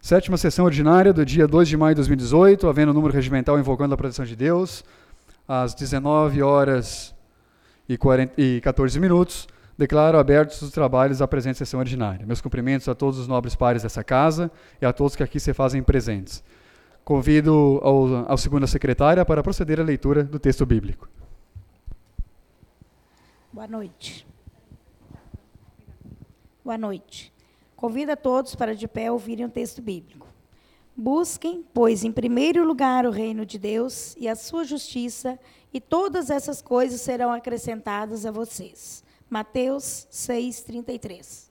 Sétima sessão ordinária do dia 2 de maio de 2018, havendo o número regimental invocando a proteção de Deus, às 19 horas e 14 minutos, declaro abertos os trabalhos da presente sessão ordinária. Meus cumprimentos a todos os nobres pares dessa casa e a todos que aqui se fazem presentes. Convido ao segunda secretária para proceder à leitura do texto bíblico. Boa noite. Boa noite. Convido a todos para de pé ouvirem o texto bíblico. Busquem, pois, em primeiro lugar o reino de Deus e a sua justiça, e todas essas coisas serão acrescentadas a vocês. Mateus 6:33.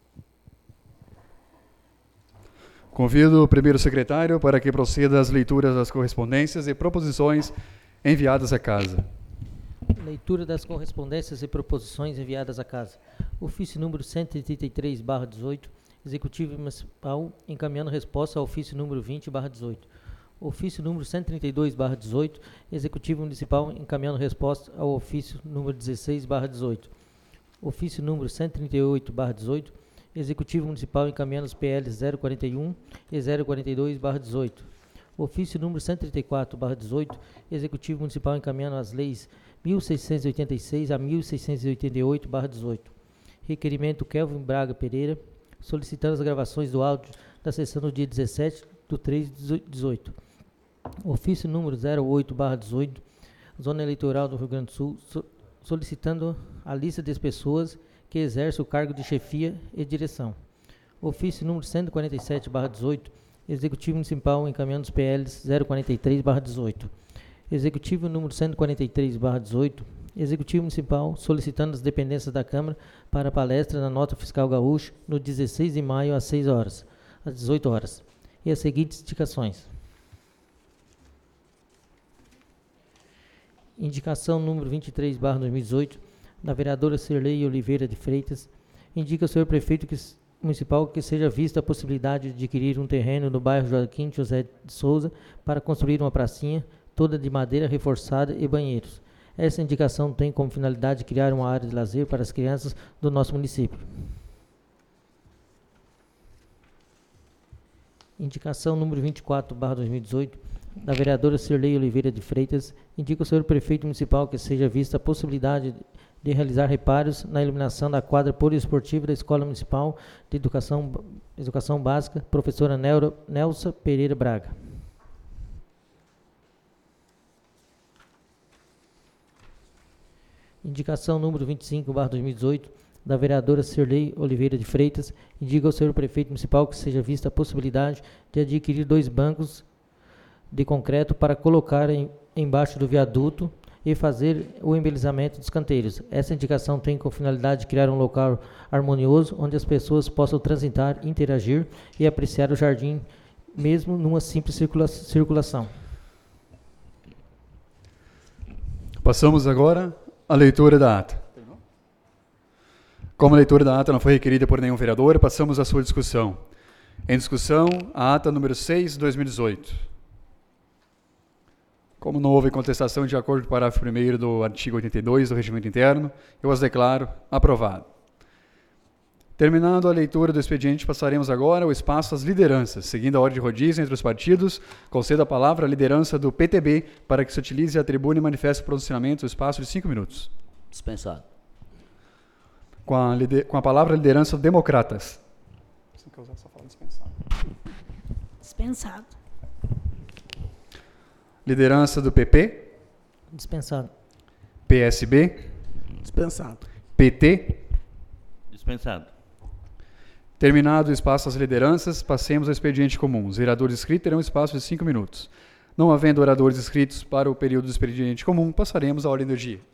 Convido o primeiro secretário para que proceda às leituras das correspondências e proposições enviadas à casa. Leitura das correspondências e proposições enviadas à casa. Ofício número 133/18, Executivo Municipal encaminhando resposta ao ofício número 20/18. Ofício número 132/18, Executivo Municipal encaminhando resposta ao ofício número 16/18. Ofício número 138/18, Executivo Municipal encaminhando os PLs 041 e 042/18. Ofício número 134/18, Executivo Municipal encaminhando as leis 1686 a 1688/18. Requerimento Kelvin Braga Pereira, solicitando as gravações do áudio da sessão do dia 17/3/18. Ofício número 08/18, Zona Eleitoral do Rio Grande do Sul, solicitando a lista das pessoas que exercem o cargo de chefia e direção. Ofício número 147/18, Executivo Municipal encaminhando os PLs 043/18. Executivo número 143/18, Executivo Municipal solicitando as dependências da Câmara para palestra na Nota Fiscal Gaúcha no 16 de maio às 18 horas. E as seguintes indicações. Indicação número 23/2018, da vereadora Cirlei Oliveira de Freitas, indica ao senhor prefeito municipal que seja vista a possibilidade de adquirir um terreno no bairro Joaquim José de Souza para construir uma pracinha toda de madeira reforçada e banheiros. Essa indicação tem como finalidade criar uma área de lazer para as crianças do nosso município. Indicação número 24/2018, da vereadora Cirlei Oliveira de Freitas, indica ao senhor prefeito municipal que seja vista a possibilidade de realizar reparos na iluminação da quadra poliesportiva da Escola Municipal de Educação Básica, professora Nelsa Pereira Braga. Indicação número 25/2018, da vereadora Cirlei Oliveira de Freitas, indica ao senhor prefeito municipal que seja vista a possibilidade de adquirir 2 bancos de concreto para colocar embaixo do viaduto e fazer o embelezamento dos canteiros. Essa indicação tem como finalidade de criar um local harmonioso onde as pessoas possam transitar, interagir e apreciar o jardim, mesmo numa simples circulação. Passamos agora à leitura da ata. Como a leitura da ata não foi requerida por nenhum vereador, passamos à sua discussão. Em discussão, a ata número 6/2018. Como não houve contestação de acordo com o parágrafo 1º do artigo 82 do Regimento Interno, eu as declaro aprovado. Terminando a leitura do expediente, passaremos agora ao espaço às lideranças. Seguindo a ordem de rodízio entre os partidos, concedo a palavra à liderança do PTB para que se utilize a tribuna e manifeste o pronunciamento no espaço de 5 minutos. Dispensado. Com a palavra a liderança do Democratas. Você quer usar só fala dispensado. Dispensado. Liderança do PP. Dispensado. PSB. Dispensado. PT. Dispensado. Terminado o espaço às lideranças, passemos ao expediente comum. Os vereadores inscritos terão espaço de 5 minutos. Não havendo oradores inscritos para o período do expediente comum, passaremos à ordem do dia.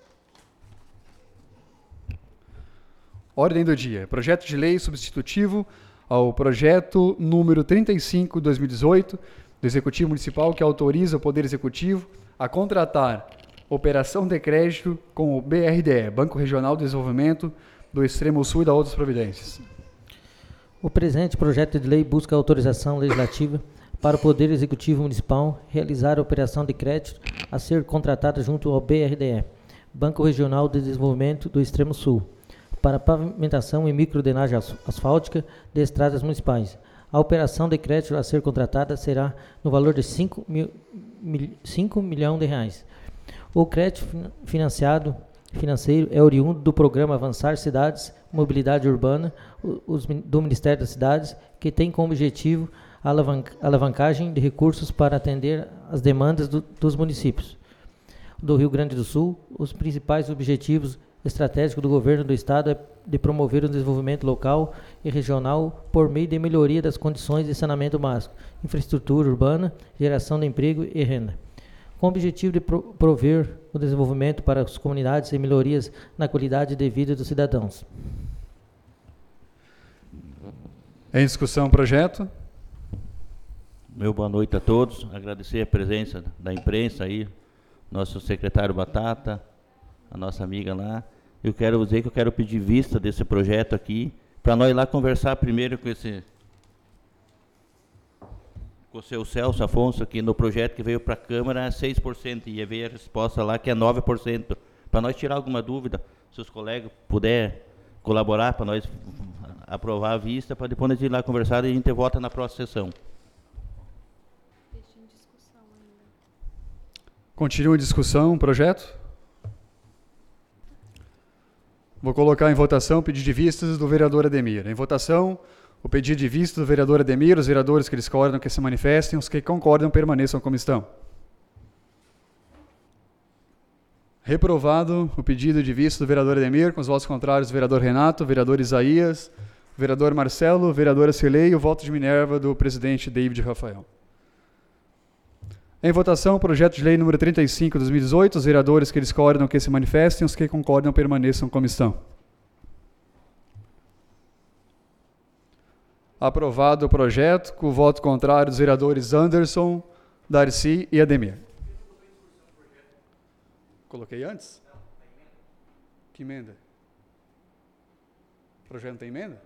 Ordem do dia. Projeto de lei substitutivo ao projeto número 35/2018 do Executivo Municipal, que autoriza o Poder Executivo a contratar operação de crédito com o BRDE, Banco Regional de Desenvolvimento do Extremo Sul, e da outras providências. O presente projeto de lei busca autorização legislativa para o Poder Executivo Municipal realizar a operação de crédito a ser contratada junto ao BRDE, Banco Regional de Desenvolvimento do Extremo Sul, para pavimentação e microdrenagem asfáltica de estradas municipais, A operação de crédito a ser contratada será no valor de 5 milhões de reais. O crédito financeiro é oriundo do programa Avançar Cidades, Mobilidade Urbana, do Ministério das Cidades, que tem como objetivo a alavancagem de recursos para atender às demandas dos municípios do Rio Grande do Sul. Os principais objetivos estratégicos do governo do Estado é de promover o desenvolvimento local e regional por meio de melhoria das condições de saneamento básico, infraestrutura urbana, geração de emprego e renda, com o objetivo de prover o desenvolvimento para as comunidades e melhorias na qualidade de vida dos cidadãos. Em discussão o projeto. Meu boa noite a todos. Agradecer a presença da imprensa aí, nosso secretário Batata, a nossa amiga lá. Eu quero dizer que eu quero pedir vista desse projeto aqui, para nós ir lá conversar primeiro com o seu Celso Afonso, aqui no projeto que veio para a Câmara é 6%, e veio a resposta lá que é 9%. Para nós tirar alguma dúvida, se os colegas puderem colaborar para nós aprovar a vista, para depois nós ir lá conversar e a gente vota na próxima sessão. Continua em discussão o projeto. Vou colocar em votação o pedido de vistas do vereador Ademir. Em votação, o pedido de vista do vereador Ademir. Os vereadores que discordam que se manifestem, os que concordam permaneçam como estão. Reprovado o pedido de vista do vereador Ademir, com os votos contrários do vereador Renato, vereador Isaías, vereador Marcelo, vereadora Cilei e o voto de Minerva do presidente David Rafael. Em votação, o projeto de lei número 35 de 2018, os vereadores que discordam que se manifestem, os que concordam permaneçam como estão. Aprovado o projeto, com o voto contrário dos vereadores Anderson, Darcy e Ademir. Coloquei antes? Que emenda? O projeto não tem emenda?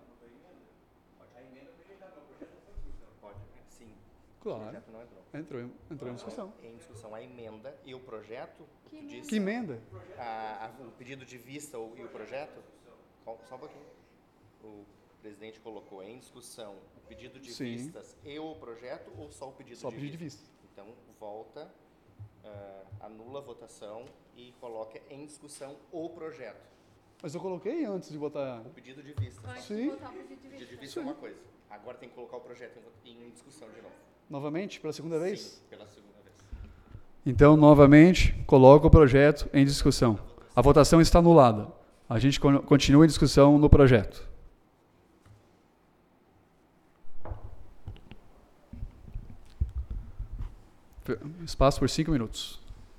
Pode, sim. Claro. O projeto não entrou. Entrou em discussão. Em discussão a emenda e o projeto. Que emenda? O pedido de vista e o projeto. Só um pouquinho. O presidente colocou em discussão o pedido de vistas e o projeto, ou só o pedido de vista? Só o pedido de vista. Então, volta, anula a votação e coloca em discussão o projeto. Mas eu coloquei antes de votar. O pedido de vista. Sim. O pedido de vista é uma coisa. Agora tem que colocar o projeto em discussão de novo. Novamente, pela segunda vez? Sim, pela segunda vez. Então, novamente, coloca o projeto em discussão. A votação está anulada. A gente continua em discussão no projeto. Espaço por 5 minutos.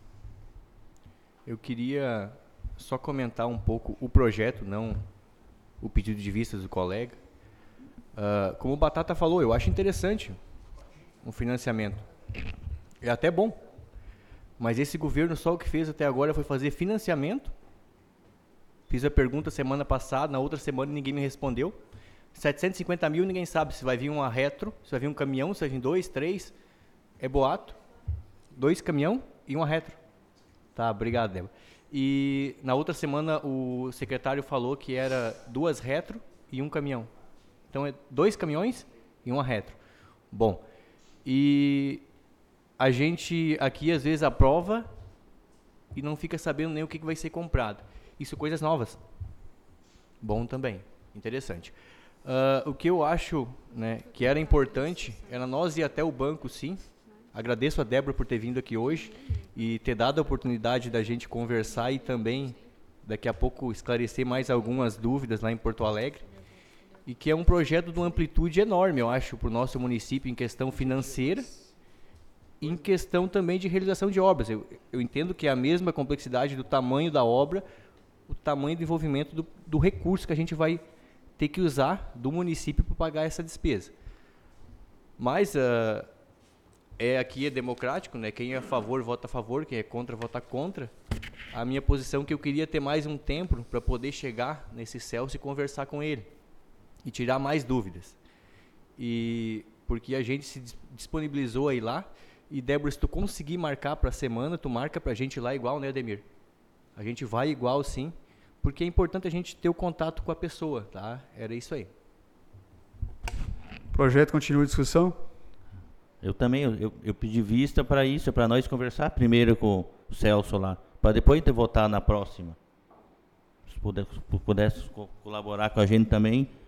Eu queria só comentar um pouco o projeto, não o pedido de vistas do colega. Como o Batata falou, eu acho interessante um financiamento. É até bom. Mas esse governo só o que fez até agora foi fazer financiamento. Fiz a pergunta semana passada, na outra semana ninguém me respondeu. 750 mil, ninguém sabe se vai vir uma retro, se vai vir um caminhão, se vai vir 2, 3. É boato. 2 caminhão e uma retro. Tá, obrigado, Débora. E na outra semana o secretário falou que era 2 retro e um caminhão. Então é 2 caminhões e uma retro. Bom, e a gente aqui às vezes aprova e não fica sabendo nem o que vai ser comprado. Isso coisas novas. Bom também, interessante. O que eu acho, né, que era importante era nós ir até o banco, sim. Agradeço a Débora por ter vindo aqui hoje e ter dado a oportunidade da gente conversar e também, daqui a pouco, esclarecer mais algumas dúvidas lá em Porto Alegre. E que é um projeto de uma amplitude enorme, eu acho, para o nosso município em questão financeira e em questão também de realização de obras. Eu entendo que é a mesma complexidade do tamanho da obra, o tamanho do envolvimento do recurso que a gente vai ter que usar do município para pagar essa despesa. Mas aqui é democrático, né? Quem é a favor, vota a favor, quem é contra, vota contra. A minha posição é que eu queria ter mais um tempo para poder chegar nesse Celso e conversar com ele e tirar mais dúvidas. E porque a gente se disponibilizou a ir lá. E, Débora, se tu conseguir marcar para a semana, tu marca para a gente lá igual, né, Ademir? A gente vai igual, sim, porque é importante a gente ter o contato com a pessoa, tá? Era isso aí. Projeto continua em discussão? Eu também, eu pedi vista para isso, para nós conversar primeiro com o Celso lá, para depois votar na próxima. Se pudesse colaborar com a gente também,